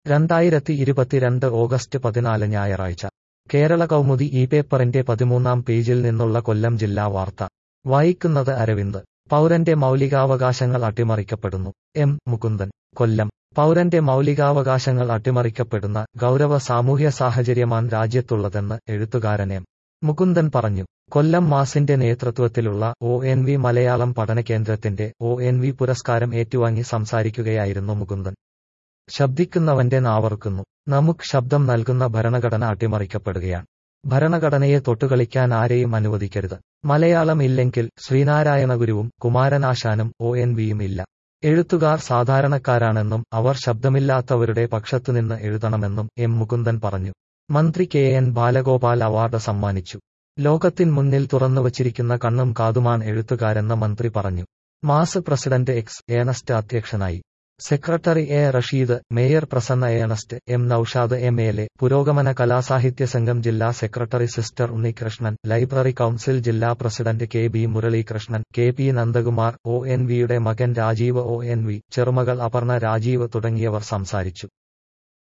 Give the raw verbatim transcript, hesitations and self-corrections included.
രണ്ടായിരത്തി ഇരുപത്തിരണ്ട് ഓഗസ്റ്റ് പതിനാല് ഞായറാഴ്ച കേരള കൗമുദി ഈ പേപ്പറിന്റെ പതിമൂന്നാം പേജിൽ നിന്നുള്ള കൊല്ലം ജില്ലാ വാർത്ത വായിക്കുന്നത് അരവിന്ദ്. പൗരന്റെ മൗലികാവകാശങ്ങൾ അട്ടിമറിക്കപ്പെടുന്നു. എം മുകുന്ദൻ, കൊല്ലം. പൗരന്റെ മൗലികാവകാശങ്ങൾ അട്ടിമറിക്കപ്പെടുന്ന ഗൗരവ സാമൂഹ്യ സാഹചര്യമാണ് രാജ്യത്തുള്ളതെന്ന് എഴുത്തുകാരൻ എം മുകുന്ദൻ പറഞ്ഞു. കൊല്ലം മാസിന്റെ നേതൃത്വത്തിലുള്ള ഒ എൻ വി മലയാളം പഠനകേന്ദ്രത്തിന്റെ ഒ എൻ വി പുരസ്കാരം ഏറ്റുവാങ്ങി സംസാരിക്കുകയായിരുന്നു മുകുന്ദൻ. ശബ്ദിക്കുന്നവന്റെ നാവറുക്കുന്നു. നമുക്ക് ശബ്ദം നൽകുന്ന ഭരണഘടന അട്ടിമറിക്കപ്പെടുകയാണ്. ഭരണഘടനയെ തൊട്ടുകളിക്കാൻ ആരെയും അനുവദിക്കരുത്. മലയാളം ഇല്ലെങ്കിൽ ശ്രീനാരായണഗുരുവും കുമാരനാശാനും ഒ എൻ വിയും ഇല്ല. എഴുത്തുകാർ സാധാരണക്കാരാണെന്നും അവർ ശബ്ദമില്ലാത്തവരുടെ പക്ഷത്തുനിന്ന് എഴുതണമെന്നും എം മുകുന്ദൻ പറഞ്ഞു. മന്ത്രി കെ എൻ ബാലഗോപാൽ അവാർഡ് സമ്മാനിച്ചു. ലോകത്തിൻ മുന്നിൽ തുറന്നുവച്ചിരിക്കുന്ന കണ്ണും കാതുമാണ് എഴുത്തുകാരെന്ന് മന്ത്രി പറഞ്ഞു. മാസ് പ്രസിഡന്റ് എക്സ് ഏണസ്റ്റ് അധ്യക്ഷനായി. Secretary A Rasheed, mayor Prasanna Ernest, M Noushad M L A, പുരോഗമന കലാസാഹിത്യ സംഘം ജില്ലാ സെക്രട്ടറി സിസ്റ്റർ ഉണ്ണികൃഷ്ണൻ, ലൈബ്രറി കൌൺസിൽ ജില്ലാ president K B Muralikrishnan, K P Nandakumar, O N വിയുടെ മകൻ രാജീവ് ഒ എൻ വി, ചെറുമകൾ അപർണ രാജീവ് തുടങ്ങിയവർ സംസാരിച്ചു.